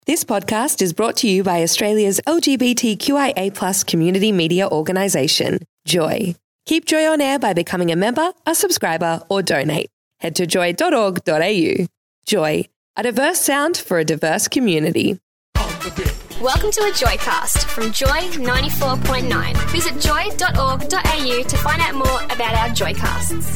This podcast is brought to you by Australia's LGBTQIA+ community media organisation, Joy. Keep Joy on air by becoming a member, a subscriber, or donate. Head to joy.org.au. Joy, a diverse sound for a diverse community. Welcome to a Joycast from Joy 94.9. Visit joy.org.au to find out more about our Joycasts.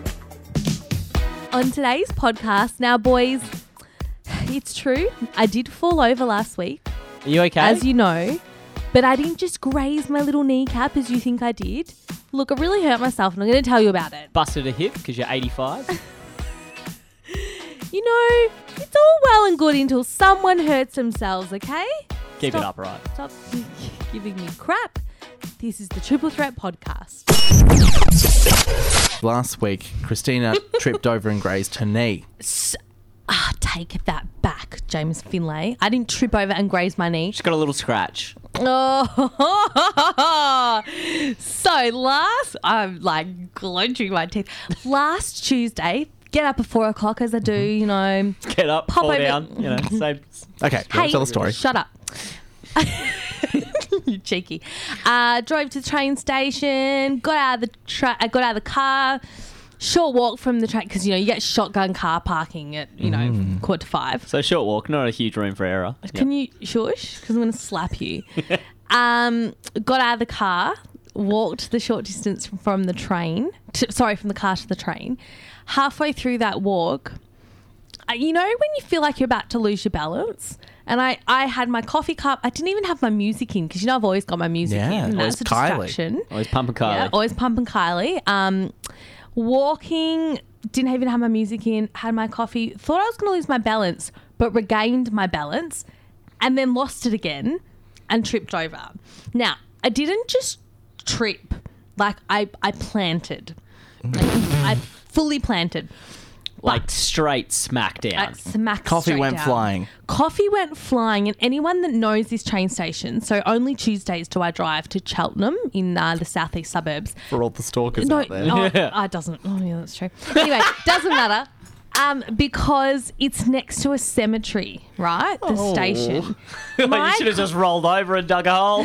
On today's podcast, now boys, it's true, I did fall over last week. Are you okay? As you know, but I didn't just graze my little kneecap as you think I did. Look, I really hurt myself and I'm going to tell you about it. Busted a hip because you're 85? You know, it's all well and good until someone hurts themselves, okay? Keep it upright. Stop giving me crap. This is the Triple Threat Podcast. Last week, Christina tripped over and grazed her knee. Take that back, James Finlay. I didn't trip over and graze my knee. She's got a little scratch. Oh, so I'm like clenching my teeth. Last Tuesday, get up at 4 o'clock as I do, you know. Get up, pop fall over. down, you know, same. Okay, Hey, tell the story. Shut up. You cheeky. Drove to the train station, got out of the car. Short walk from the train because, you know, you get shotgun car parking at, you know, 4:45. So short walk, not a huge room for error. Can you shush? Because I'm going to slap you. Got out of the car, walked the short distance from the from the car to the train. Halfway through that walk, you know when you feel like you're about to lose your balance? And I had my coffee cup. I didn't even have my music in because, you know, I've always got my music in. And always that's a Kylie. distraction. Always pumping Kylie. Yeah, always pumping Kylie. Walking, didn't even have my music in, had my coffee, thought I was going to lose my balance, but regained my balance and then lost it again and tripped over. Now, I didn't just trip, like I planted. I fully planted. Like straight smack down. I smacked Coffee straight went down. flying. Coffee went flying, and anyone that knows this train station, so only Tuesdays do I drive to Cheltenham in the southeast suburbs. For all the stalkers No, out there. it doesn't. Oh, yeah, that's true. Anyway, doesn't matter. Because it's next to a cemetery, right? The station. You should have just rolled over and dug a hole.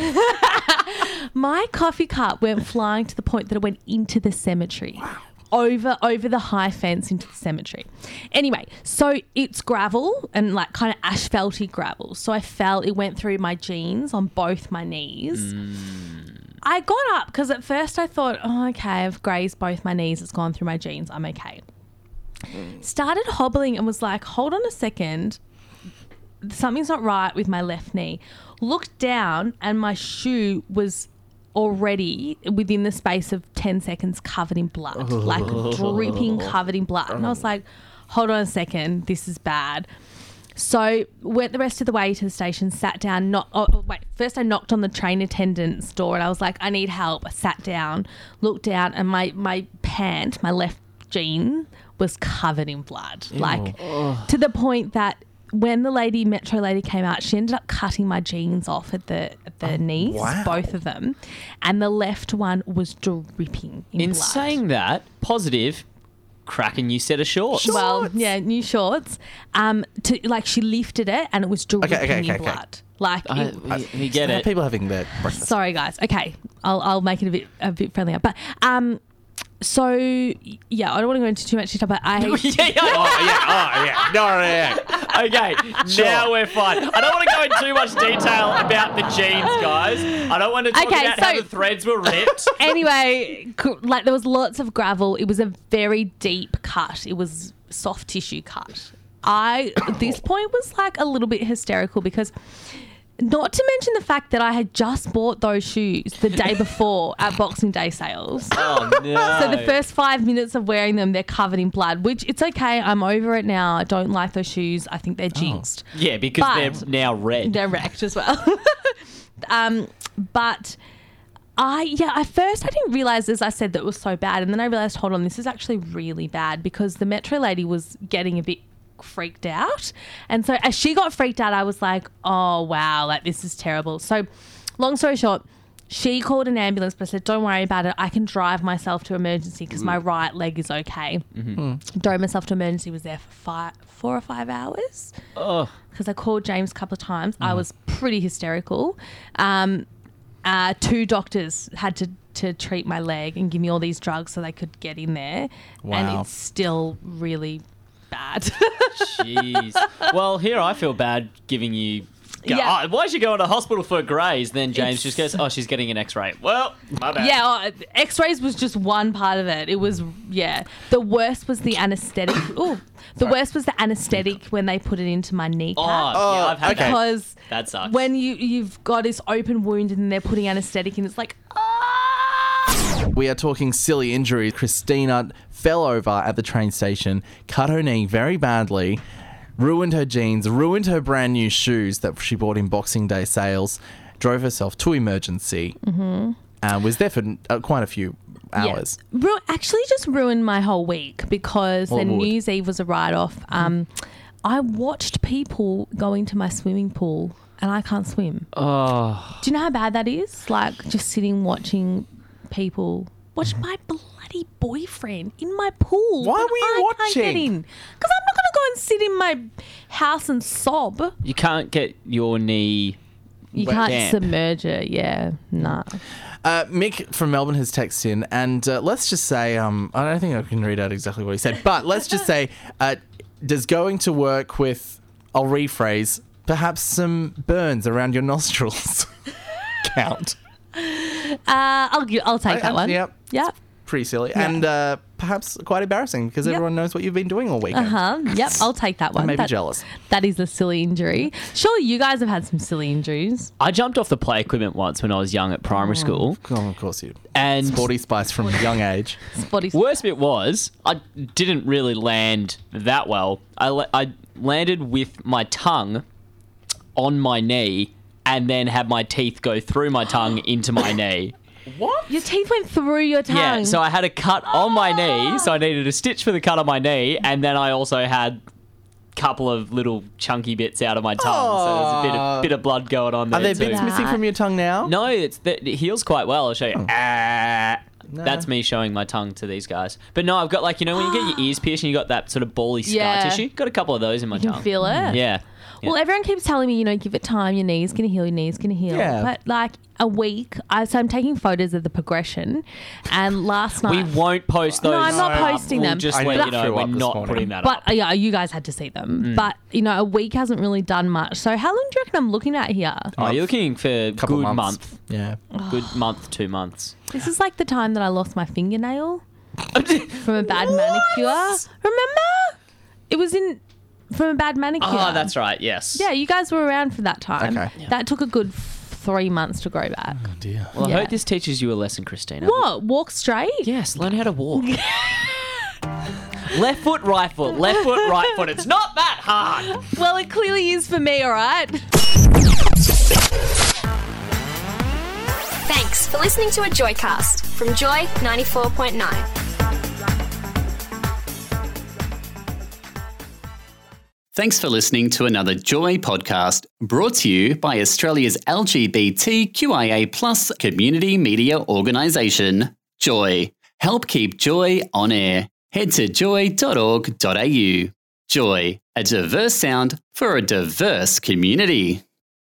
My coffee cup went flying to the point that it went into the cemetery. Over the high fence into the cemetery. Anyway, so it's gravel and like kind of asphalty gravel. So I fell, it went through my jeans on both my knees. I got up because at first I thought, oh, okay, I've grazed both my knees. It's gone through my jeans. I'm okay. Started hobbling and was like, hold on a second. Something's not right with my left knee. Looked down and my shoe was already within the space of 10 seconds covered in blood, like dripping, covered in blood. And I was like, hold on a second, this is bad. So went the rest of the way to the station, sat down, first I knocked on the train attendant's door and I was like, I need help. I sat down, looked down and my left jean was covered in blood. To the point that when the metro lady came out, she ended up cutting my jeans off at the knees, both of them, and the left one was dripping in blood. Saying that, positive, cracking new set of shorts. Well, yeah, new shorts. She lifted it and it was dripping in blood. Like, you get it. People having their breakfast. Sorry, guys. Okay, I'll make it a bit friendlier, but so yeah, I don't want to go into too much detail, but I Okay, now we're fine. I don't want to go into too much detail about the jeans, guys. I don't want to talk about how the threads were ripped. Anyway, like there was lots of gravel. It was a very deep cut. It was soft tissue cut. At this point was like a little bit hysterical because not to mention the fact that I had just bought those shoes the day before at Boxing Day sales. Oh, no. So the first 5 minutes of wearing them, they're covered in blood, which it's okay. I'm over it now. I don't like those shoes. I think they're jinxed. Yeah, because they're now red. They're wrecked as well. But at first I didn't realise, as I said, that it was so bad. And then I realised, hold on, this is actually really bad because the metro lady was getting a bit freaked out. And so as she got freaked out, I was like, oh, wow, like this is terrible. So long story short, She called an ambulance, but said, don't worry about it. I can drive myself to emergency because my right leg is okay. Drove myself to emergency, was there for 4 or 5 hours. Oh. Because I called James a couple of times. I was pretty hysterical. 2 doctors had to treat my leg and give me all these drugs so they could get in there. Wow. And it's still really bad. Jeez. Well, here I feel bad giving you... Yeah. Oh, why is she going to hospital for Grays? Then James just goes, oh, she's getting an X-ray. Well, my bad. Yeah, X-rays was just one part of it. It was, the worst was the anaesthetic. The worst was the anaesthetic when they put it into my kneecap. Oh, yeah, I've had that. Because That sucks. when you've got this open wound and they're putting anaesthetic in, it's like, We are talking silly injuries. Christina fell over at the train station, cut her knee very badly, ruined her jeans, ruined her brand new shoes that she bought in Boxing Day sales, drove herself to emergency, and was there for quite a few hours. Yeah. Actually just ruined my whole week because Well, it then would. New Year's Eve was a write-off. I watched people going to my swimming pool and I can't swim. Oh. Do you know how bad that is? Like just sitting watching people watch my bloody boyfriend in my pool. Why that were you I can't get watching? in. Because I'm not going to go and sit in my house and sob. You can't get your knee... You Wet can't damp. submerge it. Yeah, nah. Mick from Melbourne has texted in, and let's just say, I don't think I can read out exactly what he said, but let's just say, does going to work with, I'll rephrase, perhaps some burns around your nostrils count? I'll take that one. Yep. Yep. Pretty silly. And perhaps quite embarrassing because Yep. everyone knows what you've been doing all weekend. Yep, I'll take that one. I may be That- jealous. That is a silly injury. Surely you guys have had some silly injuries. I jumped off the play equipment once when I was young at primary school. Oh, of course you. And Sporty Spice from a young age. Spotty. worst bit was I didn't really land that well. I landed with my tongue on my knee and then had my teeth go through my tongue into my knee. What? Your teeth went through your tongue. Yeah, so I had a cut on my knee, so I needed a stitch for the cut on my knee, and then I also had a couple of little chunky bits out of my tongue, so there's a bit of blood going on there Are there too. bits missing from your tongue now? No, it heals quite well. I'll show you. That's me showing my tongue to these guys. But no, I've got when you get your ears pierced and you got that sort of bally scar Yeah. tissue. Got a couple of those in my you tongue. can feel it. Yeah. Well, everyone keeps telling me, give it time. Your knee's gonna heal. Your knee's gonna heal. Yeah. But a week. So I'm taking photos of the progression. And last night, We won't post those. No, I'm not up. posting We'll them. just I let know. you know Threw we're up this not morning. putting that up. But you guys had to see them. But a week hasn't really done much. So how long do you reckon I'm looking at here? Oh, you're looking for a Couple good months. month. Yeah. Good month, 2 months. This is like the time that I lost my fingernail from a bad manicure. Remember? It was from a bad manicure. Oh, that's right. Yes. Yeah, you guys were around for that time. Okay. That took a good 3 months to grow back. Oh, dear. Well, Yeah. I hope this teaches you a lesson, Christina. What? Walk straight? Yes, learn how to walk. Left foot, right foot. Left foot, right foot. It's not that hard. Well, it clearly is for me, all right? Thanks for listening to a Joycast from Joy 94.9. Thanks for listening to another Joy podcast brought to you by Australia's LGBTQIA+ community media organisation, Joy. Help keep Joy on air. Head to joy.org.au. Joy, a diverse sound for a diverse community.